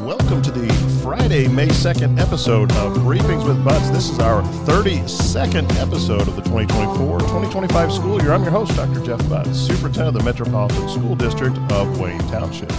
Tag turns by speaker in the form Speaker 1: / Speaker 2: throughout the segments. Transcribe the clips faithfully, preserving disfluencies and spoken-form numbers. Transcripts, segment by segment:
Speaker 1: welcome to the Friday, May second episode of Briefings with Butts. This is our thirty-second episode of the twenty twenty-four twenty twenty-five school year. I'm your host, Doctor Jeff Butts, Superintendent of the Metropolitan School District of Wayne Township.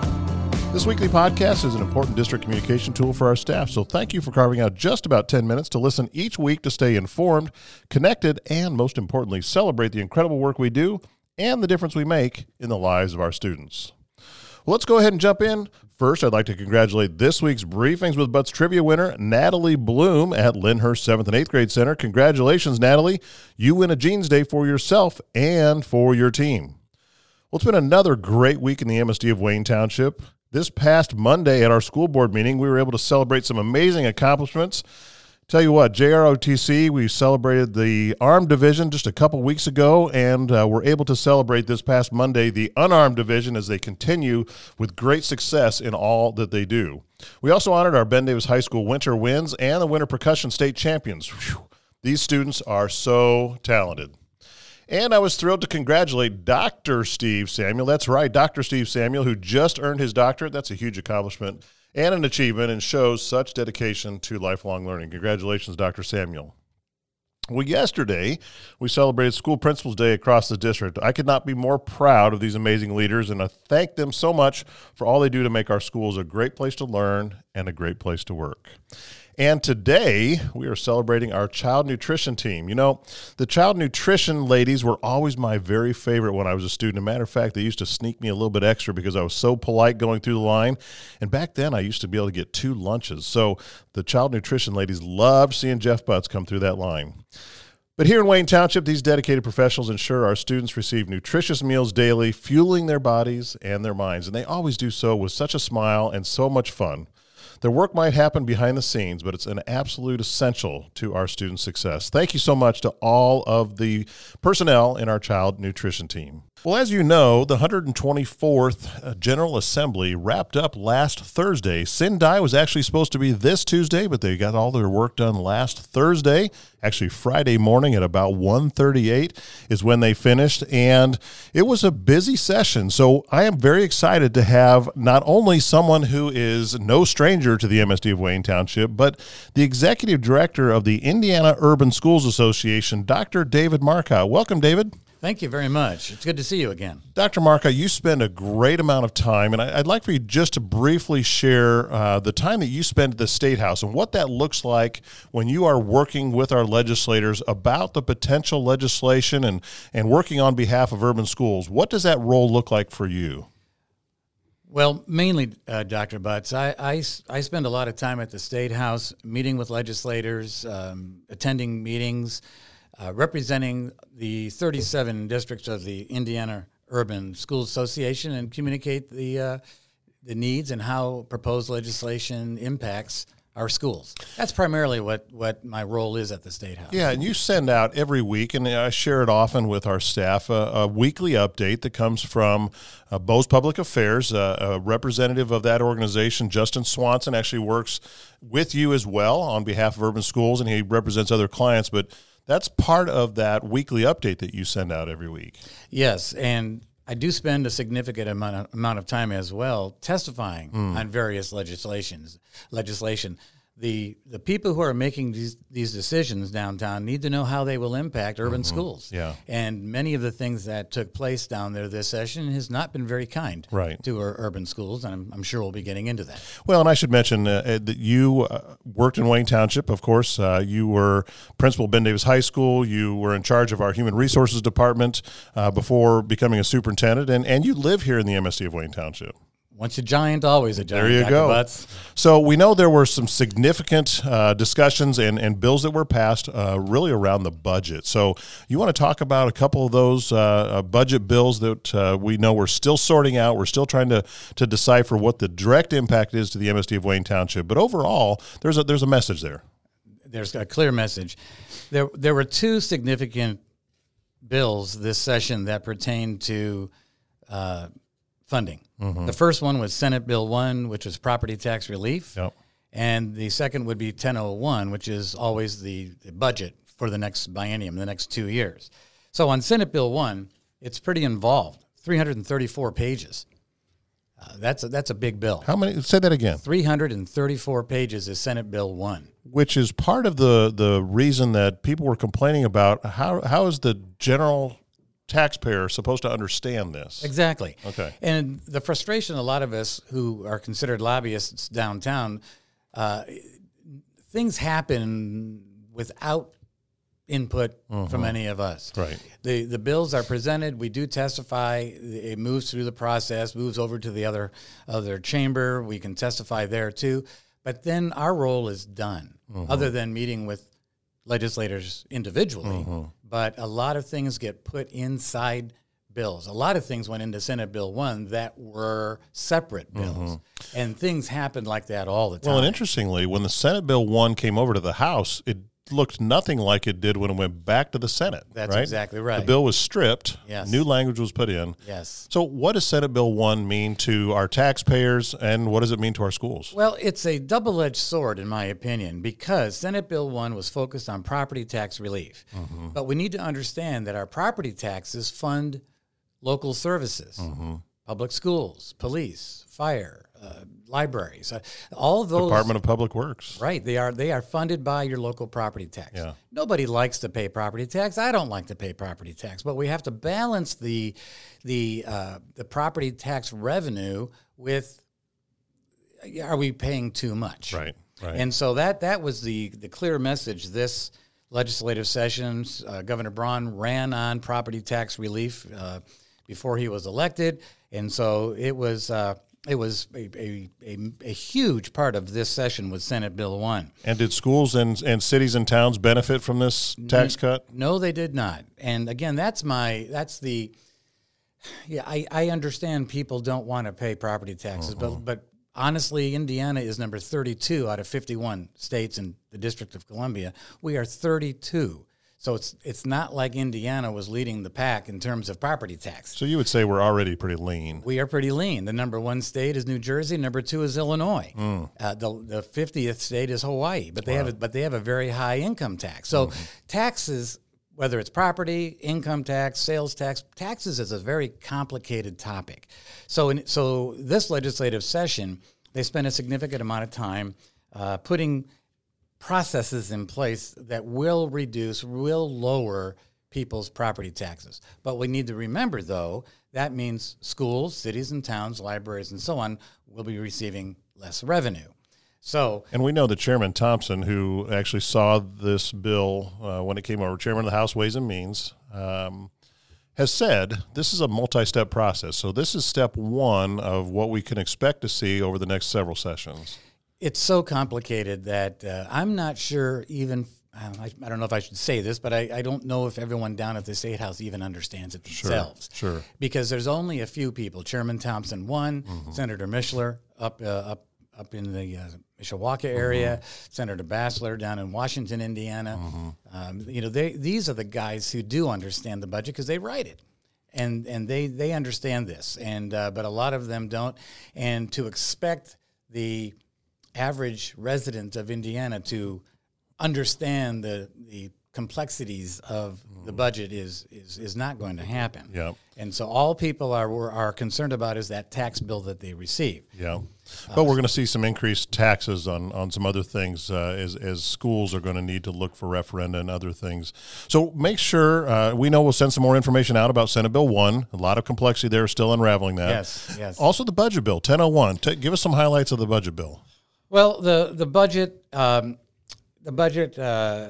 Speaker 1: This weekly podcast is an important district communication tool for our staff, so thank you for carving out just about ten minutes to listen each week to stay informed, connected, and most importantly, celebrate the incredible work we do and the difference we make in the lives of our students. Well, let's go ahead and jump in. First, I'd like to congratulate this week's Briefings with Butts trivia winner, Natalie Bloom at Lyndhurst seventh and eighth grade center. Congratulations, Natalie. You win a Jeans Day for yourself and for your team. Well, it's been another great week in the M S D of Wayne Township. This past Monday at our school board meeting, we were able to celebrate some amazing accomplishments. Tell you what, J R O T C, we celebrated the Armed Division just a couple weeks ago, and uh, we're able to celebrate this past Monday the Unarmed Division as they continue with great success in all that they do. We also honored our Ben Davis High School Winter Winds and the Winter Percussion State Champions. Whew. These students are so talented. And I was thrilled to congratulate Doctor Steve Samuel. That's right, Doctor Steve Samuel, who just earned his doctorate. That's a huge accomplishment and an achievement, and shows such dedication to lifelong learning. Congratulations, Doctor Samuel. Well, yesterday, we celebrated School Principals Day across the district. I could not be more proud of these amazing leaders, and I thank them so much for all they do to make our schools a great place to learn and a great place to work. And today, we are celebrating our child nutrition team. You know, the child nutrition ladies were always my very favorite when I was a student. As a matter of fact, they used to sneak me a little bit extra because I was so polite going through the line. And back then, I used to be able to get two lunches. So the child nutrition ladies loved seeing Jeff Butts come through that line. But here in Wayne Township, these dedicated professionals ensure our students receive nutritious meals daily, fueling their bodies and their minds. And they always do so with such a smile and so much fun. Their work might happen behind the scenes, but it's an absolute essential to our students' success. Thank you so much to all of the personnel in our child nutrition team. Well, as you know, the one hundred twenty-fourth General Assembly wrapped up last Thursday. Sindai was actually supposed to be this Tuesday, but they got all their work done last Thursday. Actually, Friday morning at about one thirty-eight is when they finished, and it was a busy session. So I am very excited to have not only someone who is no stranger to the M S D of Wayne Township, but the Executive Director of the Indiana Urban Schools Association, Doctor David Marcotte. Welcome, David.
Speaker 2: Thank you very much. It's good to see you again.
Speaker 1: Doctor Marcotte, you spend a great amount of time, and I'd like for you just to briefly share uh, the time that you spend at the State House and what that looks like when you are working with our legislators about the potential legislation and, and working on behalf of urban schools. What does that role look like for you?
Speaker 2: Well, mainly, uh, Doctor Butts, I, I, I spend a lot of time at the State House meeting with legislators, um, attending meetings, Uh, representing the thirty-seven districts of the Indiana Urban Schools Association, and communicate the uh, the needs and how proposed legislation impacts our schools. That's primarily what, what my role is at the State House.
Speaker 1: Yeah, and you send out every week, and I share it often with our staff, a, a weekly update that comes from uh, Bose Public Affairs. Uh, a representative of that organization, Justin Swanson, actually works with you as well on behalf of urban schools, and he represents other clients, but that's part of that weekly update that you send out every week.
Speaker 2: Yes, and I do spend a significant amount of, amount of time as well testifying mm. on various legislations. Legislation. The the people who are making these, these decisions downtown need to know how they will impact urban mm-hmm. schools.
Speaker 1: Yeah.
Speaker 2: And many of the things that took place down there this session has not been very kind
Speaker 1: right.
Speaker 2: to our urban schools, and I'm, I'm sure we'll be getting into that.
Speaker 1: Well, and I should mention uh, that you uh, worked in Wayne Township, of course. Uh, you were principal at Ben Davis High School. You were in charge of our Human Resources Department uh, before becoming a superintendent, and, and you live here in the M S D of Wayne Township.
Speaker 2: Once a giant, always a giant.
Speaker 1: There you
Speaker 2: Doctor
Speaker 1: go.
Speaker 2: Butts.
Speaker 1: So we know there were some significant uh, discussions and, and bills that were passed uh, really around the budget. So you want to talk about a couple of those uh, budget bills that uh, we know we're still sorting out. We're still trying to, to decipher what the direct impact is to the M S D of Wayne Township. But overall, there's a, there's a message there.
Speaker 2: There's a clear message. There, there were two significant bills this session that pertain to uh, funding. Mm-hmm. The first one was Senate Bill one, which was property tax relief.
Speaker 1: Yep.
Speaker 2: And the second would be ten oh one, which is always the, the budget for the next biennium, the next two years. So on Senate Bill one, it's pretty involved, three hundred thirty-four pages. Uh, that's a, that's a big bill.
Speaker 1: How many? Say that again.
Speaker 2: three hundred thirty-four pages is Senate Bill one.
Speaker 1: Which is part of the, the reason that people were complaining about how how is the general taxpayer supposed to understand this?
Speaker 2: Exactly.
Speaker 1: Okay.
Speaker 2: And the frustration a lot of us who are considered lobbyists downtown, uh, things happen without input mm-hmm. from any of us.
Speaker 1: Right.
Speaker 2: The the bills are presented, we do testify, it moves through the process, moves over to the other other chamber, we can testify there too, but then our role is done, mm-hmm. other than meeting with legislators individually. Mm-hmm. But a lot of things get put inside bills. A lot of things went into Senate Bill one that were separate bills. Mm-hmm. And things happened like that all the time.
Speaker 1: Well, and interestingly, when the Senate Bill one came over to the House, it looked nothing like it did when it went back to the Senate.
Speaker 2: That's
Speaker 1: right?
Speaker 2: exactly right.
Speaker 1: The bill was stripped.
Speaker 2: Yes.
Speaker 1: New language was put in.
Speaker 2: Yes.
Speaker 1: So what does Senate Bill one mean to our taxpayers, and what does it mean to our schools?
Speaker 2: Well, it's a double-edged sword, in my opinion, because Senate Bill one was focused on property tax relief. Mm-hmm. But we need to understand that our property taxes fund local services, mm-hmm. public schools, police, fire, uh, libraries, uh, all of those.
Speaker 1: Department of Public Works.
Speaker 2: Right. They are they are funded by your local property tax.
Speaker 1: Yeah.
Speaker 2: Nobody likes to pay property tax. I don't like to pay property tax, but we have to balance the the uh, the property tax revenue with, are we paying too much?
Speaker 1: Right. Right.
Speaker 2: And so that that was the the clear message this legislative session. Uh, Governor Braun ran on property tax relief uh, before he was elected, and so it was. Uh, It was a, a, a, a huge part of this session with Senate Bill one.
Speaker 1: And did schools and, and cities and towns benefit from this tax cut?
Speaker 2: No, they did not. And again, that's my that's the yeah. I, I understand people don't want to pay property taxes, uh-huh. but but honestly, Indiana is number thirty-two out of fifty-one states in the District of Columbia. We are thirty-two. So it's it's not like Indiana was leading the pack in terms of property tax.
Speaker 1: So you would say we're already pretty lean.
Speaker 2: We are pretty lean. The number one state is New Jersey. Number two is Illinois. Mm. Uh, the the fiftieth state is Hawaii. But they wow. have a, but they have a very high income tax. So mm-hmm. taxes, whether it's property, income tax, sales tax, taxes is a very complicated topic. So in, so this legislative session, they spent a significant amount of time uh, putting processes in place that will reduce, will lower people's property taxes. But we need to remember, though, that means schools, cities and towns, libraries, and so on will be receiving less revenue. So,
Speaker 1: and we know that Chairman Thompson, who actually saw this bill uh, when it came over, Chairman of the House Ways and Means, um, has said this is a multi-step process. So this is step one of what we can expect to see over the next several sessions.
Speaker 2: It's so complicated that uh, I'm not sure even, I, I don't know if I should say this, but I, I don't know if everyone down at the State House even understands it themselves.
Speaker 1: Sure, sure.
Speaker 2: Because there's only a few people. Chairman Thompson, one, mm-hmm. Senator Mishler up uh, up up in the uh, Mishawaka area, mm-hmm. Senator Bassler down in Washington, Indiana. Mm-hmm. Um, you know, they these are the guys who do understand the budget because they write it. And and they, they understand this, and uh, but a lot of them don't. And to expect the average resident of Indiana to understand the the complexities of the budget is is is not going to happen.
Speaker 1: Yeah.
Speaker 2: And so all people are are concerned about is that tax bill that they receive.
Speaker 1: Yeah. But uh, we're going to see some increased taxes on, on some other things uh, as as schools are going to need to look for referenda and other things. So make sure, uh, we know we'll send some more information out about Senate Bill one. A lot of complexity there, still unraveling that.
Speaker 2: Yes, yes.
Speaker 1: Also the budget bill, ten oh one. T- give us some highlights of the budget bill.
Speaker 2: Well, the the budget um, the budget uh,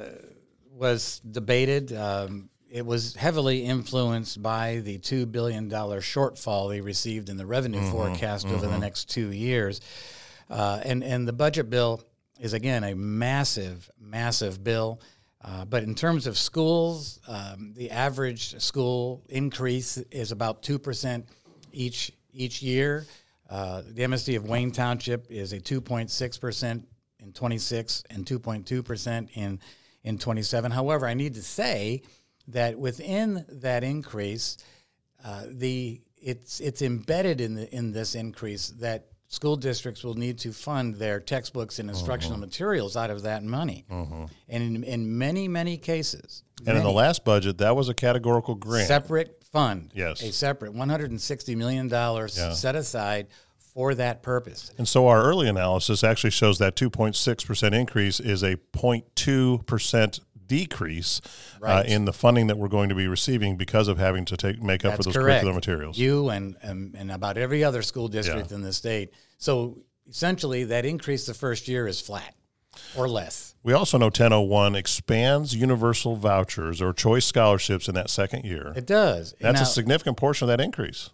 Speaker 2: was debated. Um, it was heavily influenced by the two billion dollars shortfall they received in the revenue mm-hmm, forecast mm-hmm. over the next two years. Uh, and, and the budget bill is, again, a massive, massive bill. Uh, but in terms of schools, um, the average school increase is about two percent each each year. Uh, the M S D of Wayne Township is a two point six percent in twenty-six and two point two percent in in twenty-seven. However, I need to say that within that increase, uh, the it's it's embedded in the in this increase that school districts will need to fund their textbooks and instructional uh-huh. materials out of that money. Uh-huh. And in, in many, many cases.
Speaker 1: And
Speaker 2: many,
Speaker 1: in the last budget, that was a categorical grant.
Speaker 2: Separate fund.
Speaker 1: Yes.
Speaker 2: A separate one hundred sixty million dollars yeah. set aside for that purpose.
Speaker 1: And so our early analysis actually shows that two point six percent increase is a zero point two percent decrease
Speaker 2: right.
Speaker 1: uh, in the funding that we're going to be receiving because of having to take make up
Speaker 2: That's
Speaker 1: for those
Speaker 2: correct.
Speaker 1: curriculum materials.
Speaker 2: You and, and and about every other school district
Speaker 1: Yeah.
Speaker 2: in the state. So essentially, that increase the first year is flat or less.
Speaker 1: We also know ten oh one expands universal vouchers or choice scholarships in that second year.
Speaker 2: It does.
Speaker 1: That's
Speaker 2: now,
Speaker 1: a significant portion of that increase.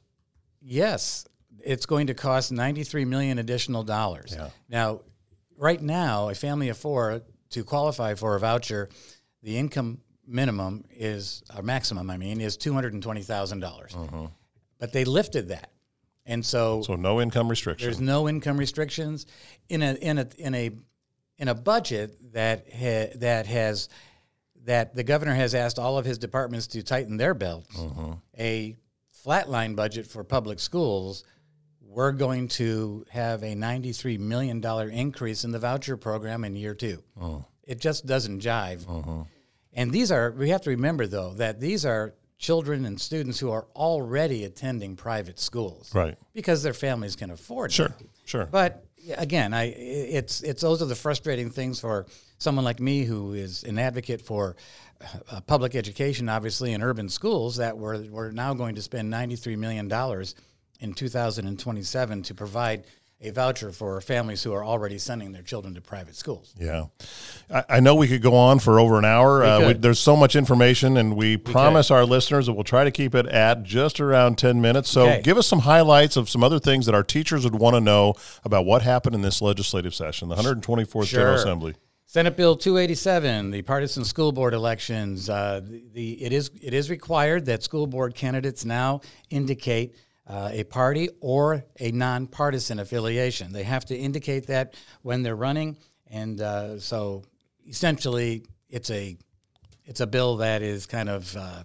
Speaker 2: Yes, it's going to cost ninety-three million dollars additional dollars.
Speaker 1: Yeah.
Speaker 2: Now, right now, a family of four, to qualify for a voucher, the income minimum is, or maximum, I mean, is two hundred twenty thousand dollars.
Speaker 1: Uh-huh.
Speaker 2: But they lifted that. And so,
Speaker 1: So no income restriction.
Speaker 2: there's no income restrictions in a in a in a in a budget that ha, that has that the governor has asked all of his departments to tighten their belts.
Speaker 1: Uh-huh.
Speaker 2: A flatline budget for public schools, we're going to have a ninety-three million dollars increase in the voucher program in year two.
Speaker 1: Oh.
Speaker 2: It just doesn't jive.
Speaker 1: Uh-huh.
Speaker 2: And these are, we have to remember, though, that these are children and students who are already attending private schools.
Speaker 1: Right.
Speaker 2: Because their families can afford
Speaker 1: Sure,
Speaker 2: it.
Speaker 1: sure.
Speaker 2: But again, I it's it's those are the frustrating things for someone like me who is an advocate for uh, public education, obviously in urban schools, that we're we're now going to spend ninety-three million dollars in two thousand twenty-seven to provide a voucher for families who are already sending their children to private schools.
Speaker 1: Yeah. I, I know we could go on for over an hour.
Speaker 2: We
Speaker 1: Uh, we,
Speaker 2: could.
Speaker 1: there's so much information, and we, promise
Speaker 2: could.
Speaker 1: our listeners that we'll try to keep it at just around ten minutes. So
Speaker 2: Okay.
Speaker 1: give us some highlights of some other things that our teachers would want to know about what happened in this legislative session, the one hundred twenty-fourth General
Speaker 2: Sure.
Speaker 1: Assembly.
Speaker 2: Senate Bill two eighty-seven, the partisan school board elections. Uh, the, the it is it is required that school board candidates now indicate uh, a party or a nonpartisan affiliation. They have to indicate that when they're running, and uh, so essentially, it's a it's a bill that is kind of uh,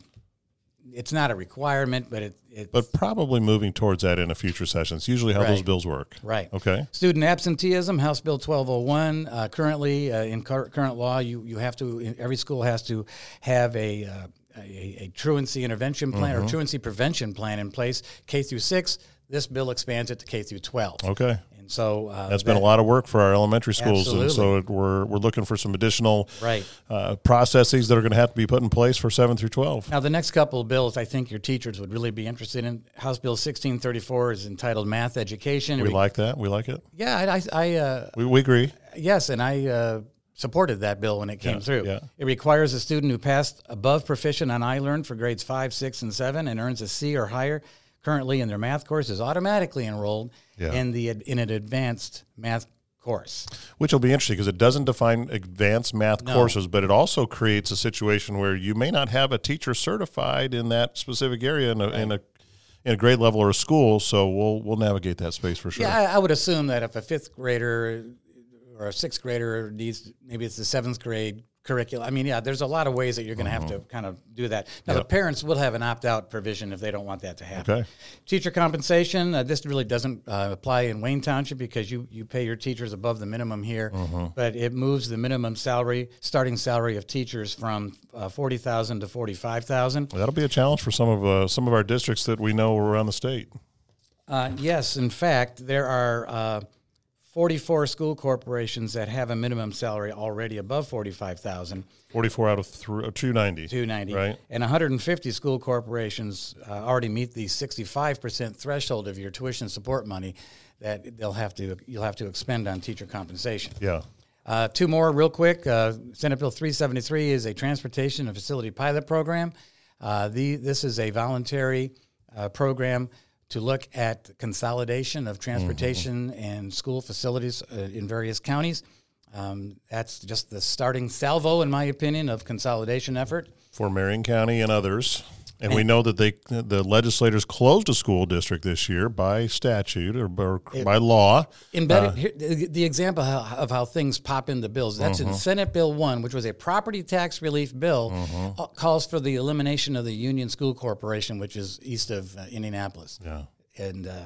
Speaker 2: it's not a requirement, but it it's
Speaker 1: But probably moving towards that in a future session. It's usually how those
Speaker 2: Right.
Speaker 1: bills work.
Speaker 2: right.
Speaker 1: Okay.
Speaker 2: Student absenteeism, House Bill twelve oh one. Uh, currently, uh, in cur- current law, you, you have to, every school has to have a, uh, a, a truancy intervention plan
Speaker 1: Mm-hmm.
Speaker 2: or truancy prevention plan in place, K through six. This bill expands it to K through twelve.
Speaker 1: Okay.
Speaker 2: And so uh,
Speaker 1: That's been a lot of work for our elementary schools, and so
Speaker 2: Absolutely.
Speaker 1: it, we're we're looking for some additional
Speaker 2: Right.
Speaker 1: uh, processes that are going to have to be put in place for seven through twelve.
Speaker 2: Now, the next couple of bills I think your teachers would really be interested in. House Bill sixteen thirty-four is entitled Math Education.
Speaker 1: We
Speaker 2: Re-
Speaker 1: like that. We like it.
Speaker 2: Yeah, I, I, I uh,
Speaker 1: We, we agree.
Speaker 2: Yes, and I uh, supported that bill when it came
Speaker 1: Yeah,
Speaker 2: through.
Speaker 1: yeah.
Speaker 2: It requires a student who passed above proficient on iLearn for grades five, six, and seven and earns a C or higher currently in their math course is automatically enrolled
Speaker 1: Yeah.
Speaker 2: in the in an advanced math course.
Speaker 1: Which will be interesting because it doesn't define advanced math
Speaker 2: No.
Speaker 1: courses, but it also creates a situation where you may not have a teacher certified in that specific area in a, in a in a grade level or a school. So we'll we'll navigate that space for sure.
Speaker 2: Yeah, I, I would assume that if a fifth grader or a sixth grader needs, maybe it's the seventh grade curriculum. I mean, yeah, there's a lot of ways that you're going to have to kind of do that. Now,
Speaker 1: Yep.
Speaker 2: the parents will have an opt-out provision if they don't want that to happen.
Speaker 1: Okay.
Speaker 2: Teacher compensation, uh, this really doesn't uh, apply in Wayne Township because you, you pay your teachers above the minimum here, but it moves the minimum salary, starting salary of teachers from uh, forty thousand dollars to forty-five thousand dollars.
Speaker 1: That'll be a challenge for some of uh, some of our districts that we know around the state.
Speaker 2: Uh, yes, in fact, there are uh, forty-four school corporations that have a minimum salary already above forty-five thousand dollars.
Speaker 1: forty-four out of th- uh, two ninety.
Speaker 2: two ninety,
Speaker 1: Right.
Speaker 2: and one hundred fifty school corporations uh, already meet the sixty-five percent threshold of your tuition support money that they'll have to you'll have to expend on teacher compensation.
Speaker 1: Yeah.
Speaker 2: Uh, two more real quick. Uh, Senate Bill three seventy-three is a transportation and facility pilot program. Uh, the this is a voluntary uh, program to look at consolidation of transportation and school facilities uh, in various counties. Um, that's just the starting salvo, in my opinion, of consolidation effort.
Speaker 1: For Marion County and others. And we know that they the legislators closed a school district this year by statute or, or by law.
Speaker 2: Embedded here, the, the example how, of how things pop into bills. That's in Senate Bill one, which was a property tax relief bill, uh, calls for the elimination of the Union School Corporation, which is east of uh, Indianapolis.
Speaker 1: Yeah.
Speaker 2: And uh, it,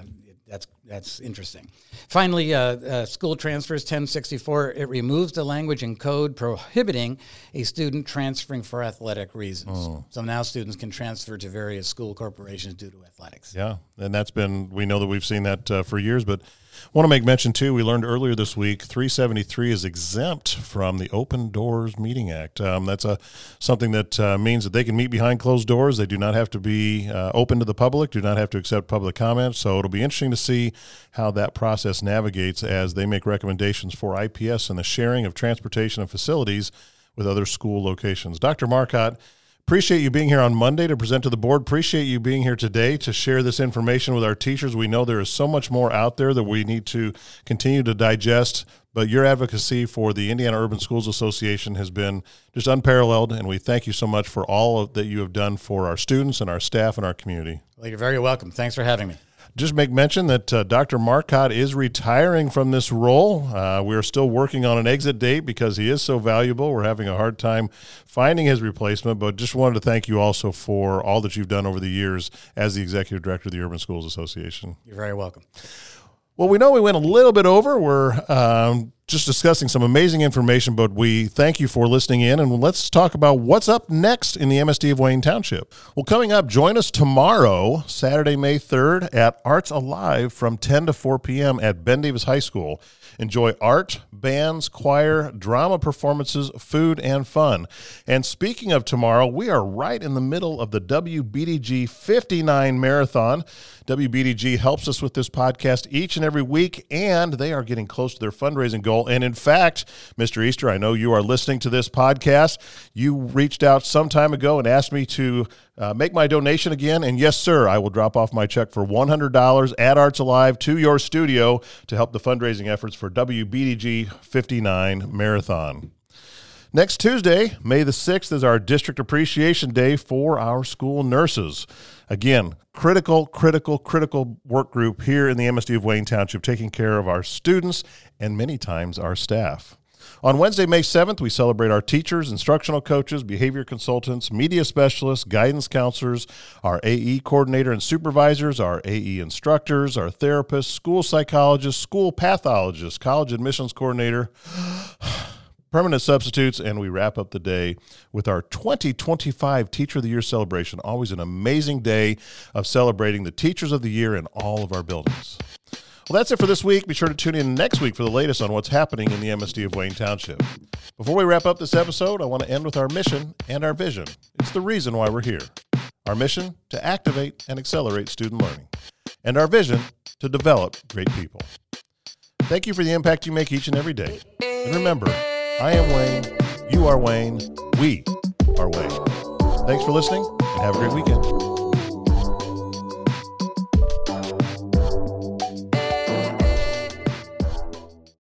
Speaker 2: that's that's interesting. Finally, uh, uh, school transfers ten sixty-four, it removes the language in code prohibiting a student transferring for athletic reasons. Oh. So now students can transfer to various school corporations due to athletics.
Speaker 1: Yeah, and that's been, we know that we've seen that uh, for years, but want to make mention, too, we learned earlier this week, three seventy-three is exempt from the Open Doors Meeting Act. Um, that's a something that uh, means that they can meet behind closed doors. They do not have to be uh, open to the public, do not have to accept public comments. So it'll be interesting to see how that process navigates as they make recommendations for I P S and the sharing of transportation and facilities with other school locations. Doctor Marcotte, appreciate you being here on Monday to present to the board. Appreciate you being here today to share this information with our teachers. We know there is so much more out there that we need to continue to digest, but your advocacy for the Indiana Urban Schools Association has been just unparalleled, and we thank you so much for all of that you have done for our students and our staff and our community.
Speaker 2: Well, you're very welcome. Thanks for having me.
Speaker 1: Just make mention that uh, Doctor Marcotte is retiring from this role. Uh, we are still working on an exit date because he is so valuable. We're having a hard time finding his replacement, but just wanted to thank you also for all that you've done over the years as the Executive Director of the Urban Schools Association.
Speaker 2: You're very welcome.
Speaker 1: Well, we know we went a little bit over. We're um, just discussing some amazing information, but we thank you for listening in, and let's talk about what's up next in the M S D of Wayne Township. Well, coming up, join us tomorrow, Saturday, May third, at Arts Alive from ten to four p.m. at Ben Davis High School. Enjoy art, bands, choir, drama performances, food, and fun. And speaking of tomorrow, we are right in the middle of the W B D G fifty-nine Marathon. W B D G helps us with this podcast each and every week, and they are getting close to their fundraising goal. And in fact, Mister Easter, I know you are listening to this podcast. You reached out some time ago and asked me to uh, make my donation again. And yes, sir, I will drop off my check for one hundred dollars at Arts Alive to your studio to help the fundraising efforts for W B D G fifty-nine Marathon. Next Tuesday, May the sixth, is our District Appreciation Day for our school nurses. Again, critical, critical, critical work group here in the M S D of Wayne Township, taking care of our students and many times our staff. On Wednesday, May seventh, we celebrate our teachers, instructional coaches, behavior consultants, media specialists, guidance counselors, our A E coordinator and supervisors, our A E instructors, our therapists, school psychologists, school pathologists, college admissions coordinator, permanent substitutes, and we wrap up the day with our twenty twenty-five Teacher of the Year celebration. Always an amazing day of celebrating the Teachers of the Year in all of our buildings. Well, that's it for this week. Be sure to tune in next week for the latest on what's happening in the M S D of Wayne Township. Before we wrap up this episode, I want to end with our mission and our vision. It's the reason why we're here. Our mission, to activate and accelerate student learning. And our vision, to develop great people. Thank you for the impact you make each and every day. And remember, I am Wayne, you are Wayne, we are Wayne. Thanks for listening, and have a great weekend.